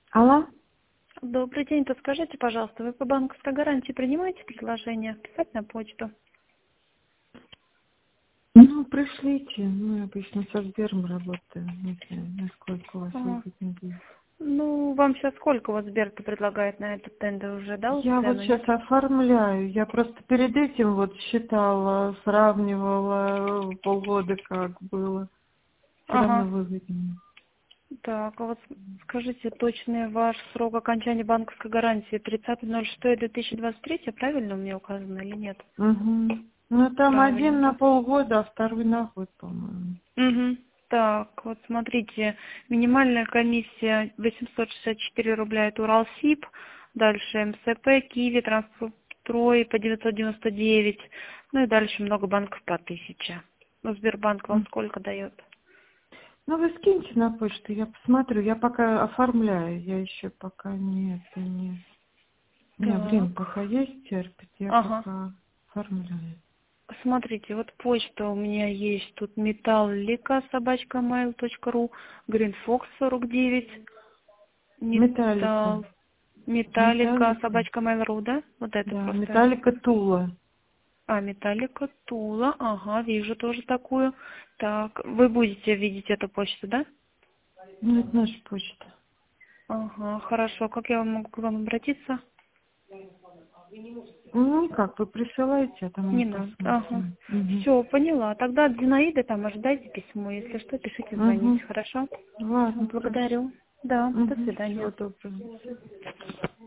Алло? Добрый день. Подскажите, пожалуйста, вы по банковской гарантии принимаете предложение писать на почту? Ну, пришлите. Мы обычно со Сбером работаем. Не знаю, насколько у вас Ага. выгодно будет. Ну, вам сейчас сколько вот Сбер-то предлагает на этот тендер? Уже дал Я вот цену, сейчас нет? оформляю. Я просто перед этим вот считала, сравнивала полгода, как было. Все равно Ага. выгоднее. Так, а вот скажите, точный ваш срок окончания банковской гарантии 30.06.2023, правильно у меня указано или нет? Угу. Ну, там один Правильно, на да? полгода, а второй на год, по-моему. Угу. Так, вот смотрите, минимальная комиссия 864 рубля, это Уралсиб, дальше МСП, Киви, Транстрой по 999, ну и дальше много банков по 1000. Ну, Сбербанк вам сколько дает? Ну, вы скиньте на почту, я посмотрю. Я пока оформляю, я еще пока у меня время Так, пока есть, терпит, я ага. пока оформляю. Смотрите, вот почта у меня есть тут metallika@mail.ru, greenfox 49, Металлика. Металлика. металлика@mail.ru, да? Вот это Да, просто. металлика Тула. Металлика Тула, ага, вижу тоже такую. Так, вы будете видеть эту почту, да? Ну, это наша почта. Ага, хорошо. Как я могу к вам обратиться? Ну, никак, вы присылаете, а там я Не надо. Ага. посмотрю. Угу. Все, поняла. Тогда от Зинаиды там ожидайте письмо. Если что, пишите, звоните. Угу. Хорошо? Всё, Ладно, хорошо. благодарю. Да, до Угу. свидания. Всего доброго.